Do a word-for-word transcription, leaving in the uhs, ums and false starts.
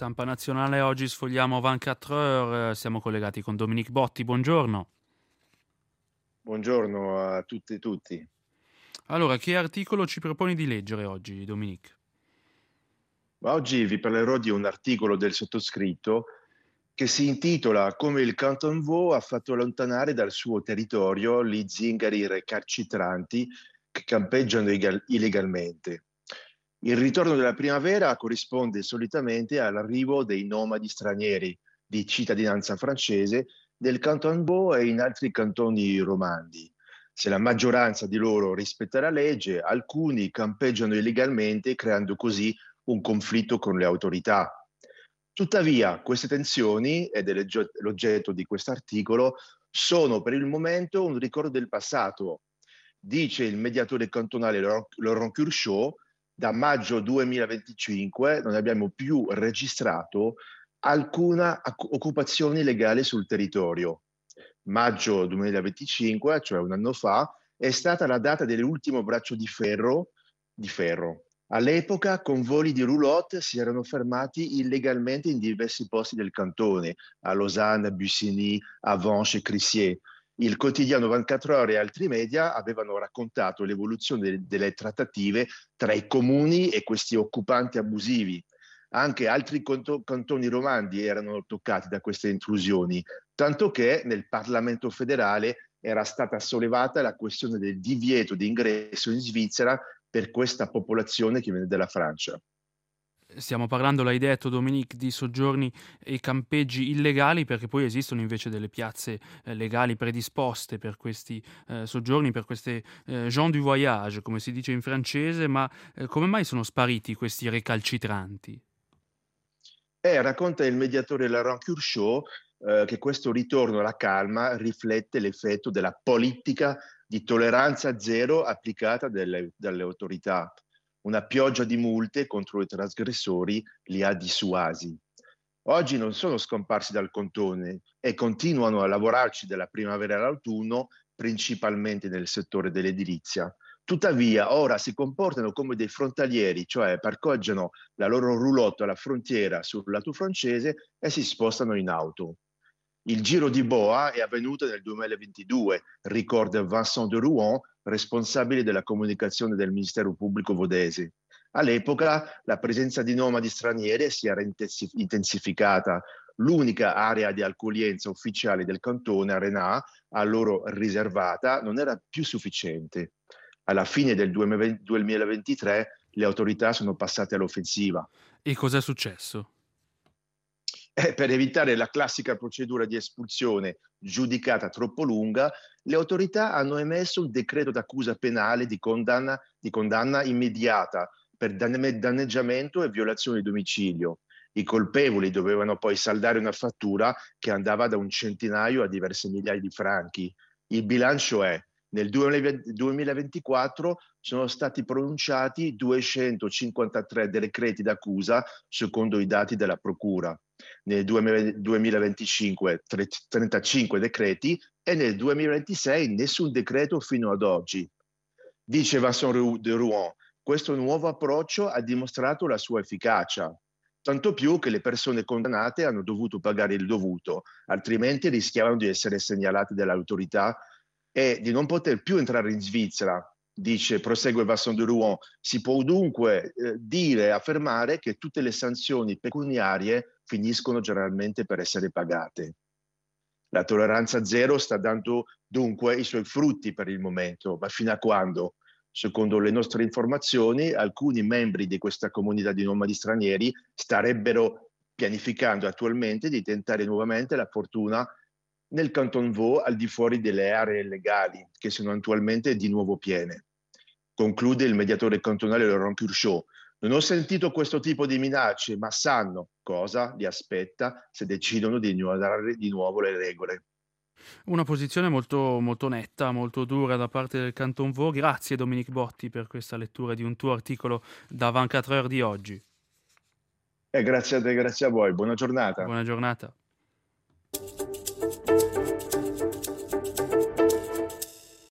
Stampa nazionale, oggi sfogliamo ventiquattro heures, siamo collegati con Dominique Botti, buongiorno. Buongiorno a tutti e tutti. Allora, che articolo ci proponi di leggere oggi, Dominique? Ma oggi vi parlerò di un articolo del sottoscritto che si intitola Come il Canton Vaud ha fatto allontanare dal suo territorio gli zingari recalcitranti che campeggiano igal- illegalmente. Il ritorno della primavera corrisponde solitamente all'arrivo dei nomadi stranieri di cittadinanza francese nel Canton Vaud e in altri cantoni romandi. Se la maggioranza di loro rispetta la legge, alcuni campeggiano illegalmente, creando così un conflitto con le autorità. Tuttavia, queste tensioni, ed è l'oggetto di questo articolo, sono per il momento un ricordo del passato. Dice il mediatore cantonale Laurent Curchod, da maggio duemilaventicinque non abbiamo più registrato alcuna occupazione illegale sul territorio. Maggio duemilaventicinque, cioè un anno fa, è stata la data dell'ultimo braccio di ferro, di ferro. All'epoca, convogli di roulotte si erano fermati illegalmente in diversi posti del cantone, a Lausanne, a Bussigny, a Vanches e Crissier. Il quotidiano ventiquattro ore e altri media avevano raccontato l'evoluzione de- delle trattative tra i comuni e questi occupanti abusivi. Anche altri conto- cantoni romandi erano toccati da queste intrusioni, tanto che nel Parlamento federale era stata sollevata la questione del divieto di ingresso in Svizzera per questa popolazione che viene dalla Francia. Stiamo parlando, l'hai detto Dominique, di soggiorni e campeggi illegali, perché poi esistono invece delle piazze eh, legali predisposte per questi eh, soggiorni, per queste eh, gens du voyage, come si dice in francese, ma eh, come mai sono spariti questi recalcitranti? E racconta il mediatore Laurent Curchod eh, che questo ritorno alla calma riflette l'effetto della politica di tolleranza zero applicata delle, dalle autorità. Una pioggia di multe contro i trasgressori li ha dissuasi. Oggi non sono scomparsi dal contone e continuano a lavorarci dalla primavera all'autunno, principalmente nel settore dell'edilizia. Tuttavia, ora si comportano come dei frontalieri, cioè parcheggiano la loro roulotte alla frontiera sul lato francese e si spostano in auto. Il giro di boa è avvenuto nel duemilaventidue, ricorda Vincent de Rouen, responsabile della comunicazione del Ministero Pubblico Vodese. All'epoca la presenza di nomadi stranieri si era intensificata. L'unica area di accoglienza ufficiale del cantone, Arenà, a loro riservata, non era più sufficiente. Alla fine del duemilaventitré le autorità sono passate all'offensiva. E cos'è successo? Eh, per evitare la classica procedura di espulsione giudicata troppo lunga, le autorità hanno emesso un decreto d'accusa penale di condanna, di condanna immediata per danne- danneggiamento e violazione di domicilio. I colpevoli dovevano poi saldare una fattura che andava da un centinaio a diverse migliaia di franchi. Il bilancio è: nel duemilaventiquattro sono stati pronunciati duecentocinquantatré decreti d'accusa, secondo i dati della Procura, nel duemilaventicinque trentacinque decreti e nel duemilaventisei nessun decreto fino ad oggi. Dice Vincent de Rouen, questo nuovo approccio ha dimostrato la sua efficacia, tanto più che le persone condannate hanno dovuto pagare il dovuto, altrimenti rischiavano di essere segnalate dalle autorità e di non poter più entrare in Svizzera. Dice, prosegue Vincent de Rouen, si può dunque eh, dire, affermare che tutte le sanzioni pecuniarie finiscono generalmente per essere pagate. La tolleranza zero sta dando dunque i suoi frutti per il momento, ma fino a quando? Secondo le nostre informazioni, alcuni membri di questa comunità di nomadi stranieri starebbero pianificando attualmente di tentare nuovamente la fortuna nel Canton Vaud al di fuori delle aree legali, che sono attualmente di nuovo piene. Conclude il mediatore cantonale Laurent Curchod. Non ho sentito questo tipo di minacce, ma sanno cosa li aspetta se decidono di ignorare di nuovo le regole. Una posizione molto, molto netta, molto dura da parte del Canton Vaud. Grazie Dominique Botti per questa lettura di un tuo articolo da ventiquattro heures di oggi. E grazie a te, grazie a voi. Buona giornata. Buona giornata.